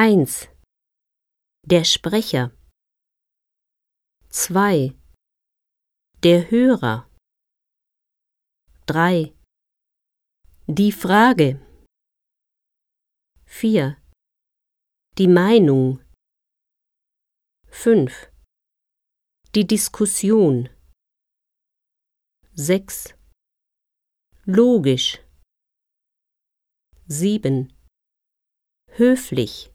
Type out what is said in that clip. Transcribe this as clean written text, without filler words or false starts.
1. Der Sprecher. 2. Der Hörer. 3. Die Frage. 4. Die Meinung. 5. Die Diskussion. 6. Logisch. 7. Höflich.